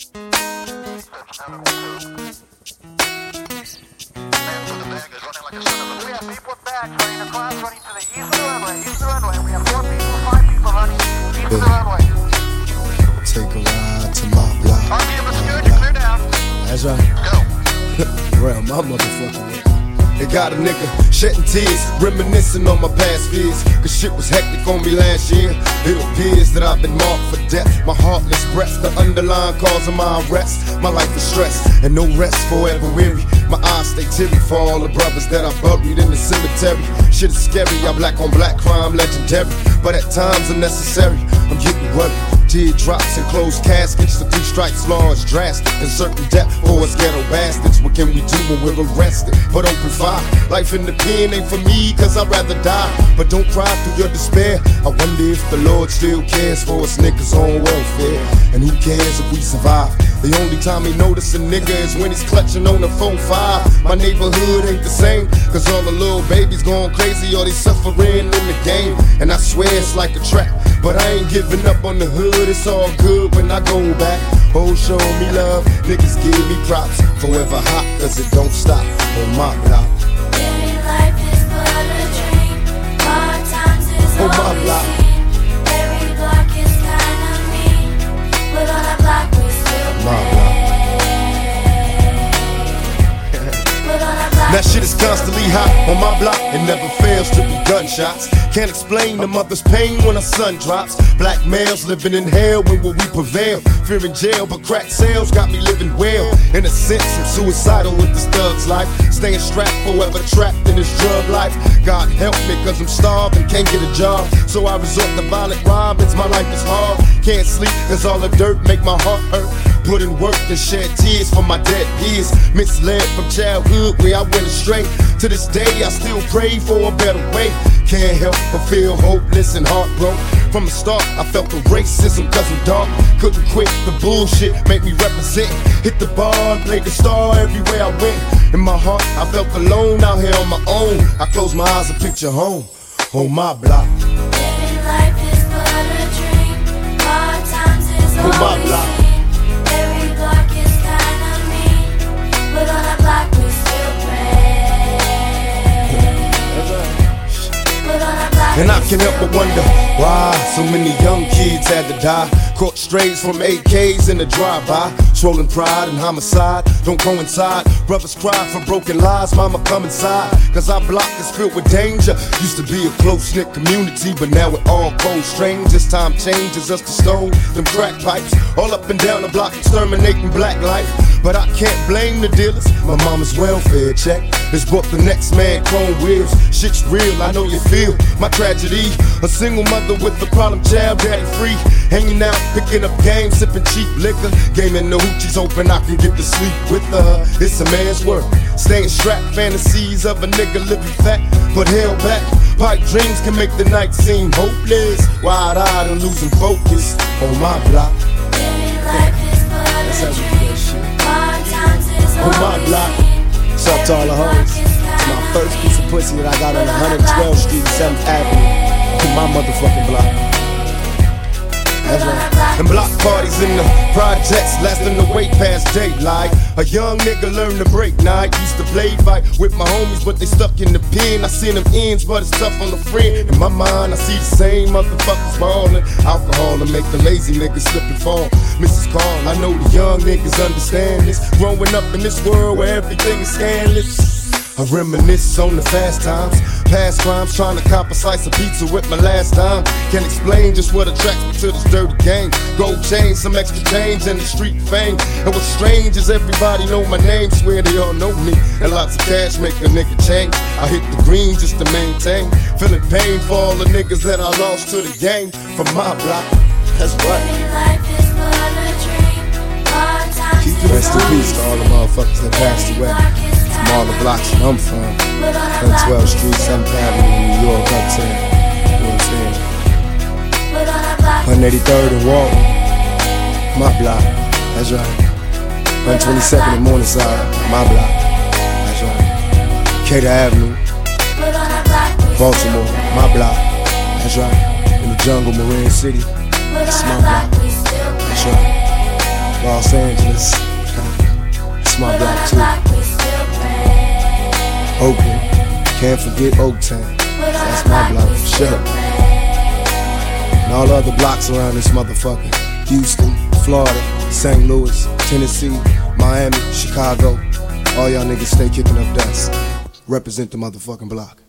Take a ride to my block. That's right. Around my motherfucking way. It got a nigga shedding tears, reminiscing on my past fears. Cause shit was hectic on me last year. It appears that I've been marked for death. My heartless breath, the underlying cause of my arrest. My life is stress, and no rest forever weary. My eyes stay teary for all the brothers that I buried in the cemetery. Shit is scary, I black on black crime legendary. But at times unnecessary, I'm getting worried. Teardrops and closed caskets, the 3 strikes law is drastic. And certain death for us ghetto bastards. What can we do when we're arrested? But open fire, life in the pen ain't for me, cause I'd rather die. But don't cry through your despair. I wonder if the Lord still cares for us niggas on welfare. And who cares if we survive? The only time he notice a nigga is when he's clutching on the 4-5. My neighborhood ain't the same, cause all the little babies going crazy or they suffering in the game. And I swear it's like a trap, but I ain't giving up on the hood. It's all good when I go back. Oh, show me love, niggas give me props. Forever hot, cause it don't stop on my block. Living life is but a dream. Hard times is all we see. Every block is kinda mean, but on that block we still play. That shit is constantly hot on my block. It never fails to be gunshots. Can't explain the mother's pain when a son drops. Black males living in hell, when will we prevail? Fear in jail, but crack sales got me living well. In a sense, I'm suicidal with this thug's life. Staying strapped, forever trapped in this drug life. God help me, cause I'm starving, can't get a job. So I resort to violent robins, my life is hard. Can't sleep, cause all the dirt make my heart hurt. Put in work and shed tears for my dead peers. Misled from childhood where I went astray. To this day I still pray for a better way. Can't help but feel hopeless and heartbroken. From the start I felt the racism cause I'm dark. Couldn't quit the bullshit, make me represent. Hit the bar and played the star everywhere I went. In my heart I felt alone out here on my own. I close my eyes and picture home on my block. Living life is but a dream. Hard times is all On my we block. see. Every block is kinda mean, but on that block we still pray. But on that block And I we can help still but wonder why so many young kids had to die. Caught strays from AKs in the drive-by. Swollen pride and homicide don't coincide. Brothers cry for broken lives, mama come inside. Cause our block is filled with danger. Used to be a close-knit community, but now we're all cold strangers. Time changes us to stone them crack pipes. All up and down the block exterminating black life. But I can't blame the dealers. My mama's welfare check has bought the next man chrome wheels. Shit's real, I know you feel my tragedy. A single mother with a problem child, daddy free. Hanging out, picking up games, sipping cheap liquor. Gaming the hoochies, hoping I can get to sleep with her. It's a man's work, staying strapped. Fantasies of a nigga living fat, but held back. Pipe dreams can make the night seem hopeless. Wide-eyed and losing focus on my block. Living life is but a dream. Hard times is On all my we block. see. What's up to all the hoes? It's my first piece of pussy that I got on 112th Street, 7th Avenue. On my motherfucking block. That's right. And block parties in the projects lasting the way past daylight. A young nigga learned to break night. Used to play fight with my homies, but they stuck in the pen. I seen them ends, but it's tough on the friend. In my mind, I see the same motherfuckers falling. Alcohol to make the lazy niggas slip and fall. Mrs. Carl, I know the young niggas understand this. Growing up in this world where everything is scandalous. I reminisce on the fast times, past crimes, trying to cop a slice of pizza with my last time. Can't explain just what attracts me to this dirty game. Gold chain, some extra change, and the street fame. And what's strange is everybody know my name, swear they all know me. And lots of cash make a nigga change. I hit the green just to maintain. Feeling pain for all the niggas that I lost to the game. From my block, that's right. Living life is but a dream. Hard times is Rest in all peace we to all the see. motherfuckers that passed Every away. block is From all the blocks that I'm from. but on that block 112th we Street, still 7th Avenue, New York, uptown. You know what I'm saying? But on that block 183rd and Walton. My block. That's right. 122nd and Morningside. My block. That's right. Cater Avenue, but on that block we Baltimore. still My block. That's right. In the jungle, Marine City. But That's on my that block block. we still That's pray. right. Los Angeles, it's my block too. Oakland, can't forget Oaktown, that's my block for sure. And all the other blocks around this motherfucker: Houston, Florida, St. Louis, Tennessee, Miami, Chicago. All y'all niggas stay kicking up dust. Represent the motherfucking block.